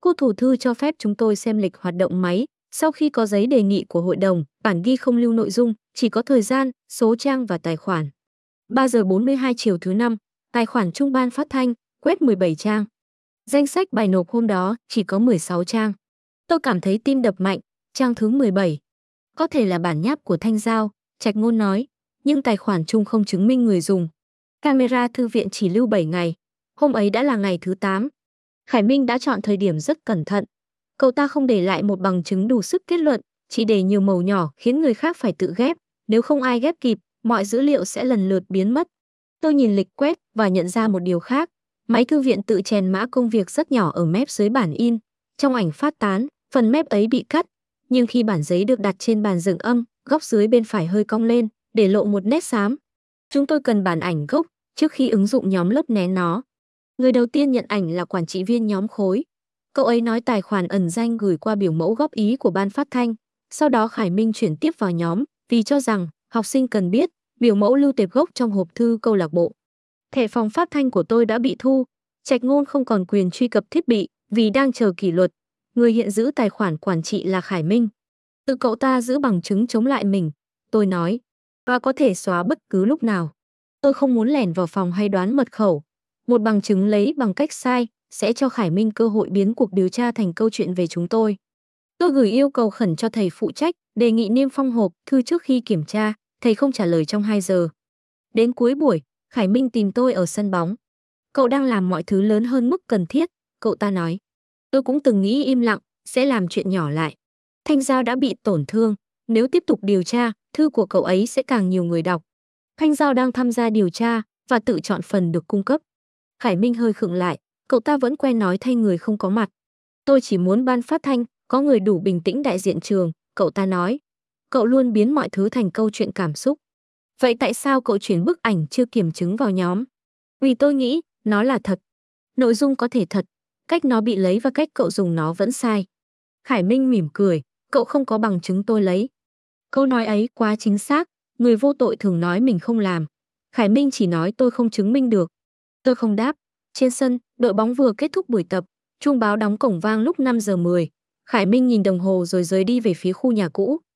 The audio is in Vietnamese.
Cô thủ thư cho phép chúng tôi xem lịch hoạt động máy. Sau khi có giấy đề nghị của hội đồng, bản ghi không lưu nội dung, chỉ có thời gian, số trang và tài khoản. 3 giờ 42 chiều thứ năm, tài khoản Trung ban Phát thanh, quét 17 trang. Danh sách bài nộp hôm đó chỉ có 16 trang. Tôi cảm thấy tim đập mạnh, trang thứ 17. Có thể là bản nháp của Thanh Giao, Trạch Ngôn nói, nhưng tài khoản chung không chứng minh người dùng. Camera thư viện chỉ lưu 7 ngày. Hôm ấy đã là ngày thứ 8. Khải Minh đã chọn thời điểm rất cẩn thận. Cậu ta không để lại một bằng chứng đủ sức kết luận, chỉ để nhiều màu nhỏ khiến người khác phải tự ghép. Nếu không ai ghép kịp, mọi dữ liệu sẽ lần lượt biến mất. Tôi nhìn lịch quét và nhận ra một điều khác. Máy thư viện tự chèn mã công việc rất nhỏ ở mép dưới bản in. Trong ảnh phát tán, phần mép ấy bị cắt. Nhưng khi bản giấy được đặt trên bàn dựng âm, góc dưới bên phải hơi cong lên, để lộ một nét xám. Chúng tôi cần bản ảnh gốc trước khi ứng dụng nhóm lớp né nó. Người đầu tiên nhận ảnh là quản trị viên nhóm khối. Cậu ấy nói tài khoản ẩn danh gửi qua biểu mẫu góp ý của ban phát thanh. Sau đó Khải Minh chuyển tiếp vào nhóm vì cho rằng học sinh cần biết biểu mẫu lưu tệp gốc trong hộp thư câu lạc bộ. Thẻ phòng phát thanh của tôi đã bị thu. Trạch Ngôn không còn quyền truy cập thiết bị vì đang chờ kỷ luật. Người hiện giữ tài khoản quản trị là Khải Minh. Tự cậu ta giữ bằng chứng chống lại mình. Tôi nói, và có thể xóa bất cứ lúc nào. Tôi không muốn lẻn vào phòng hay đoán mật khẩu. Một bằng chứng lấy bằng cách sai sẽ cho Khải Minh cơ hội biến cuộc điều tra thành câu chuyện về chúng tôi. Tôi gửi yêu cầu khẩn cho thầy phụ trách, đề nghị niêm phong hộp thư trước khi kiểm tra. Thầy không trả lời trong 2 giờ. Đến cuối buổi, Khải Minh tìm tôi ở sân bóng. Cậu đang làm mọi thứ lớn hơn mức cần thiết, cậu ta nói. Tôi cũng từng nghĩ im lặng, sẽ làm chuyện nhỏ lại. Thanh Giao đã bị tổn thương. Nếu tiếp tục điều tra, thư của cậu ấy sẽ càng nhiều người đọc. Thanh Giao đang tham gia điều tra và tự chọn phần được cung cấp. Khải Minh hơi khựng lại, cậu ta vẫn quen nói thay người không có mặt. Tôi chỉ muốn ban phát thanh, có người đủ bình tĩnh đại diện trường, cậu ta nói. Cậu luôn biến mọi thứ thành câu chuyện cảm xúc. Vậy tại sao cậu chuyển bức ảnh chưa kiểm chứng vào nhóm? Vì tôi nghĩ, nó là thật. Nội dung có thể thật, cách nó bị lấy và cách cậu dùng nó vẫn sai. Khải Minh mỉm cười, cậu không có bằng chứng tôi lấy. Câu nói ấy quá chính xác, người vô tội thường nói mình không làm. Khải Minh chỉ nói tôi không chứng minh được. Tôi không đáp. Trên sân, đội bóng vừa kết thúc buổi tập, chuông báo đóng cổng vang lúc 5 giờ 10. Khải Minh nhìn đồng hồ rồi rời đi về phía khu nhà cũ.